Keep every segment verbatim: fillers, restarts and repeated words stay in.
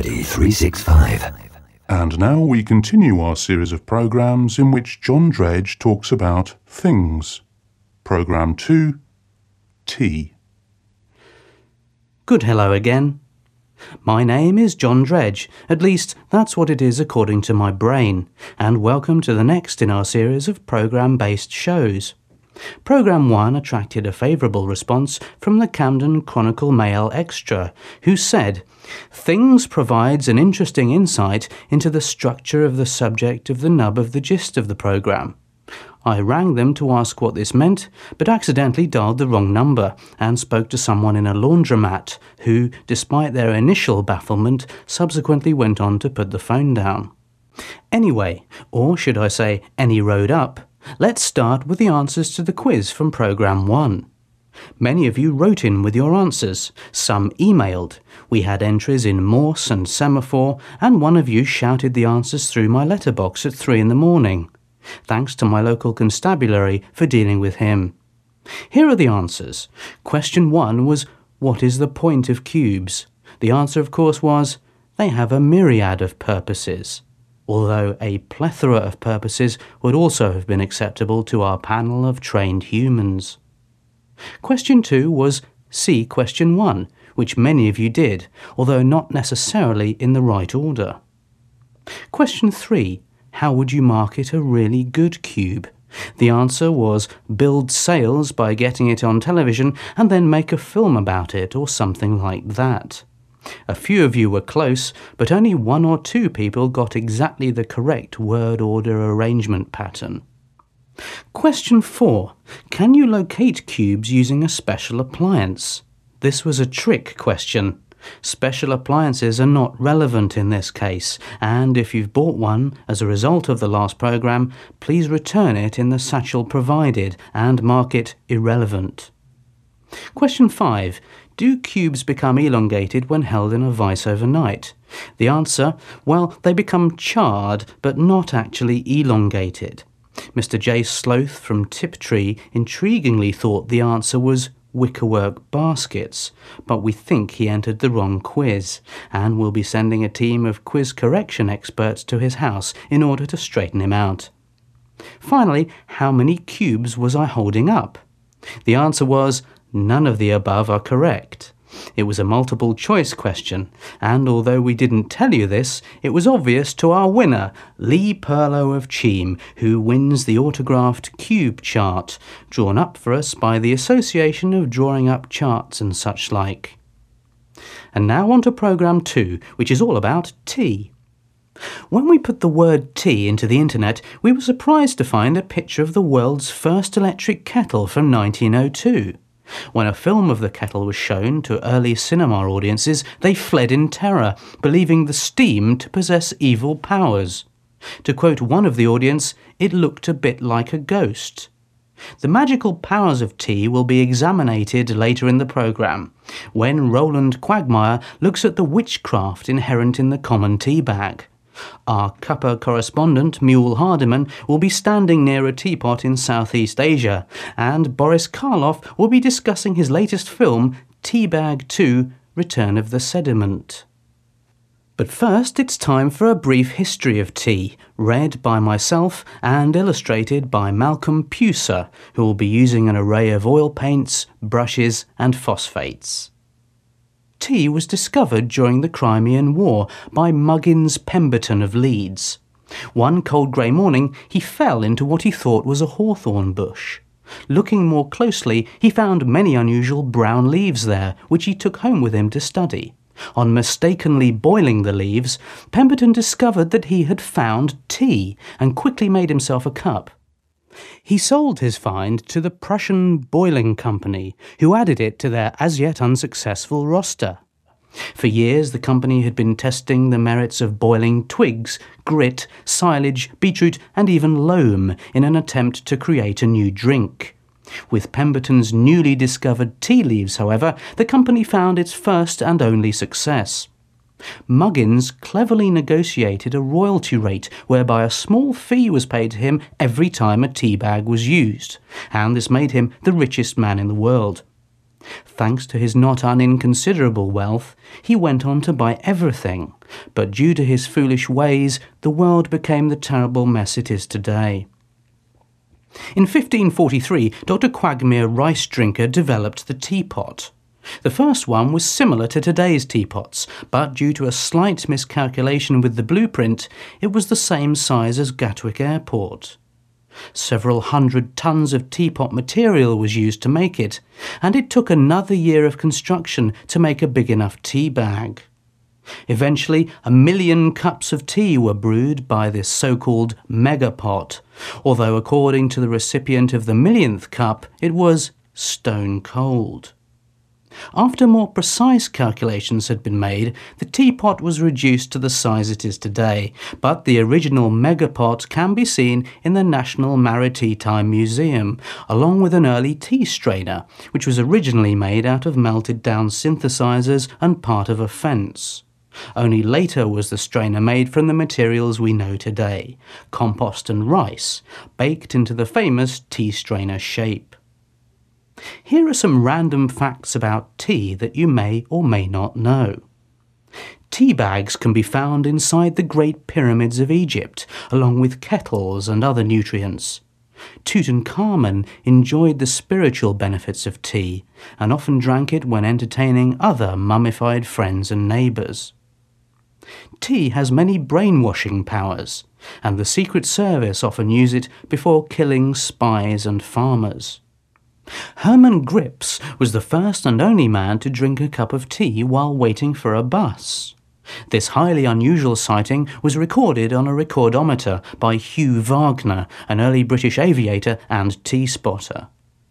Study three sixty-five. And now we continue our series of programmes in which John Dredge talks about things. Programme two, Tea. Good hello again. My name is John Dredge, at least that's what it is according to my brain, and welcome to the next in our series of programme-based shows. Programme one attracted a favourable response from the Camden Chronicle Mail Extra, who said, "Things provides an interesting insight into the structure of the subject of the nub of the gist of the programme. I rang them to ask what this meant, but accidentally dialed the wrong number and spoke to someone in a laundromat who, despite their initial bafflement, subsequently went on to put the phone down. Anyway, or should I say any road up, let's start with the answers to the quiz from Programme one. Many of you wrote in with your answers, some emailed. We had entries in Morse and Semaphore, and one of you shouted the answers through my letterbox at three in the morning. Thanks to my local constabulary for dealing with him. Here are the answers. Question one was, what is the point of cubes? The answer, of course, was, they have a myriad of purposes. Although a plethora of purposes would also have been acceptable to our panel of trained humans. Question two was see question one, which many of you did, although not necessarily in the right order. Question three, how would you market a really good cube? The answer was build sales by getting it on television and then make a film about it or something like that. A few of you were close, but only one or two people got exactly the correct word order arrangement pattern. Question four. Can you locate cubes using a special appliance? This was a trick question. Special appliances are not relevant in this case, and if you've bought one as a result of the last programme, please return it in the satchel provided and mark it irrelevant. Question five. Do cubes become elongated when held in a vice overnight? The answer, well, they become charred, but not actually elongated. Mister J. Sloth from Tiptree intriguingly thought the answer was wickerwork baskets, but we think he entered the wrong quiz, and we'll be sending a team of quiz correction experts to his house in order to straighten him out. Finally, how many cubes was I holding up? The answer was, none of the above are correct. It was a multiple choice question, and although we didn't tell you this, it was obvious to our winner, Lee Perlow of Cheam, who wins the autographed cube chart, drawn up for us by the Association of Drawing Up Charts and such like. And now on to Programme two, which is all about tea. When we put the word tea into the internet, we were surprised to find a picture of the world's first electric kettle from nineteen oh two. When a film of the kettle was shown to early cinema audiences, they fled in terror, believing the steam to possess evil powers. To quote one of the audience, it looked a bit like a ghost. The magical powers of tea will be examinated later in the programme, when Roland Quagmire looks at the witchcraft inherent in the common tea bag. Our cuppa correspondent, Mule Hardiman, will be standing near a teapot in Southeast Asia, and Boris Karloff will be discussing his latest film, Teabag two, Return of the Sediment. But first, it's time for a brief history of tea, read by myself and illustrated by Malcolm Puser, who will be using an array of oil paints, brushes and phosphates. Tea was discovered during the Crimean War by Muggins Pemberton of Leeds. One cold grey morning, he fell into what he thought was a hawthorn bush. Looking more closely, he found many unusual brown leaves there, which he took home with him to study. On mistakenly boiling the leaves, Pemberton discovered that he had found tea and quickly made himself a cup. He sold his find to the Prussian Boiling Company, who added it to their as yet unsuccessful roster. For years the company had been testing the merits of boiling twigs, grit, silage, beetroot and even loam in an attempt to create a new drink. With Pemberton's newly discovered tea leaves, however, the company found its first and only success. Muggins cleverly negotiated a royalty rate whereby a small fee was paid to him every time a tea bag was used, and this made him the richest man in the world. Thanks to his not uninconsiderable wealth, he went on to buy everything, but due to his foolish ways, the world became the terrible mess it is today. In fifteen forty-three, Doctor Quagmire Rice-Drinker developed the teapot. The first one was similar to today's teapots, but due to a slight miscalculation with the blueprint, it was the same size as Gatwick Airport. Several hundred tons of teapot material was used to make it, and it took another year of construction to make a big enough tea bag. Eventually, a million cups of tea were brewed by this so-called megapot, although according to the recipient of the millionth cup, it was stone cold. After more precise calculations had been made, the teapot was reduced to the size it is today, but the original megapot can be seen in the National Maritime Museum, along with an early tea strainer, which was originally made out of melted down synthesizers and part of a fence. Only later was the strainer made from the materials we know today, compost and rice, baked into the famous tea strainer shape. Here are some random facts about tea that you may or may not know. Tea bags can be found inside the Great Pyramids of Egypt, along with kettles and other nutrients. Tutankhamun enjoyed the spiritual benefits of tea, and often drank it when entertaining other mummified friends and neighbours. Tea has many brainwashing powers, and the Secret Service often use it before killing spies and farmers. Herman Grips was the first and only man to drink a cup of tea while waiting for a bus. This highly unusual sighting was recorded on a recordometer by Hugh Wagner, an early British aviator and tea spotter.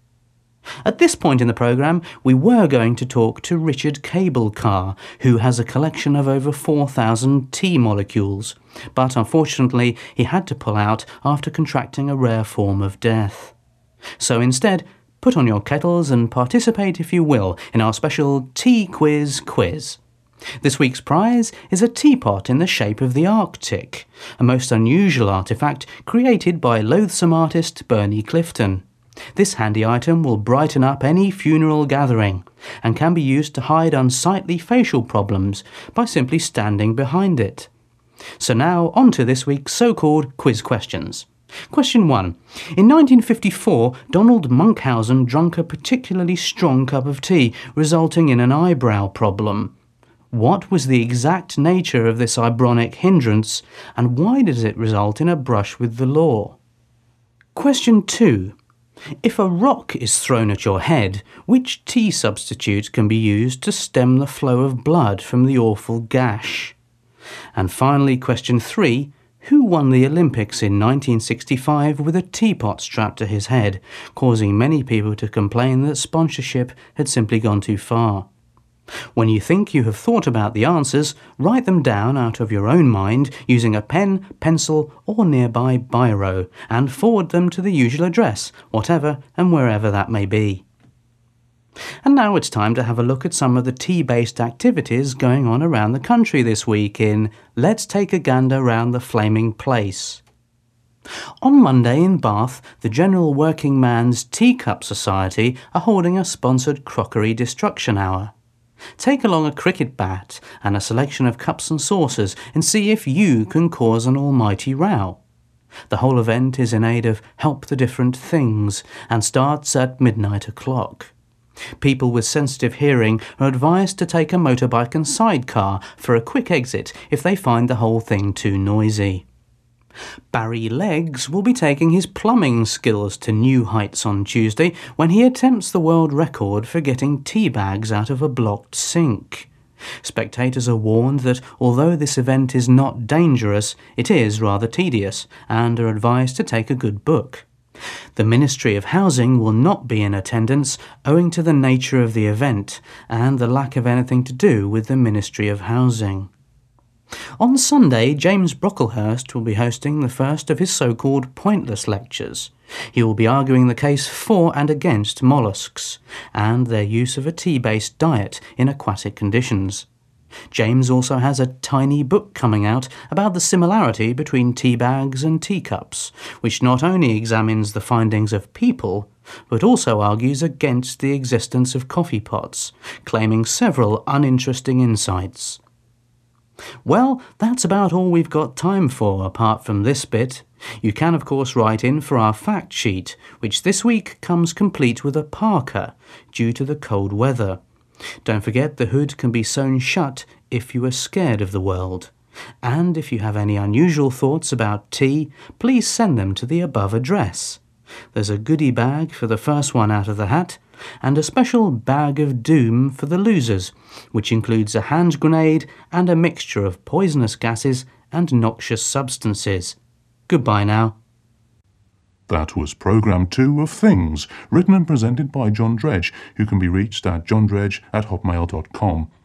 At this point in the programme, we were going to talk to Richard Cable Carr, who has a collection of over four thousand tea molecules, but unfortunately he had to pull out after contracting a rare form of death. So instead, put on your kettles and participate, if you will, in our special Tea Quiz quiz. This week's prize is a teapot in the shape of the Arctic, a most unusual artefact created by loathsome artist Bernie Clifton. This handy item will brighten up any funeral gathering and can be used to hide unsightly facial problems by simply standing behind it. So now on to this week's so-called quiz questions. Question one. In nineteen fifty-four, Donald Munchausen drank a particularly strong cup of tea, resulting in an eyebrow problem. What was the exact nature of this eyebronic hindrance, and why does it result in a brush with the law? Question two. If a rock is thrown at your head, which tea substitute can be used to stem the flow of blood from the awful gash? And finally, question three. Who won the Olympics in nineteen sixty-five with a teapot strapped to his head, causing many people to complain that sponsorship had simply gone too far? When you think you have thought about the answers, write them down out of your own mind using a pen, pencil or nearby biro, and forward them to the usual address, whatever and wherever that may be. And now it's time to have a look at some of the tea-based activities going on around the country this week in Let's Take a Gander Round the Flaming Place. On Monday in Bath, the General Working Man's Teacup Society are holding a sponsored crockery destruction hour. Take along a cricket bat and a selection of cups and saucers and see if you can cause an almighty row. The whole event is in aid of Help the Different Things and starts at midnight o'clock. People with sensitive hearing are advised to take a motorbike and sidecar for a quick exit if they find the whole thing too noisy. Barry Legs will be taking his plumbing skills to new heights on Tuesday when he attempts the world record for getting tea bags out of a blocked sink. Spectators are warned that although this event is not dangerous, it is rather tedious, and are advised to take a good book. The Ministry of Housing will not be in attendance owing to the nature of the event and the lack of anything to do with the Ministry of Housing. On Sunday, James Brocklehurst will be hosting the first of his so-called pointless lectures. He will be arguing the case for and against molluscs and their use of a tea-based diet in aquatic conditions. James also has a tiny book coming out about the similarity between tea bags and teacups, which not only examines the findings of people, but also argues against the existence of coffee pots, claiming several uninteresting insights. Well, that's about all we've got time for apart from this bit. You can of course write in for our fact sheet, which this week comes complete with a parka due to the cold weather. Don't forget the hood can be sewn shut if you are scared of the world. And if you have any unusual thoughts about tea, please send them to the above address. There's a goodie bag for the first one out of the hat, and a special bag of doom for the losers, which includes a hand grenade and a mixture of poisonous gases and noxious substances. Goodbye now. That was Programme two of Things, written and presented by John Dredge, who can be reached at johndredge at hotmail dot com.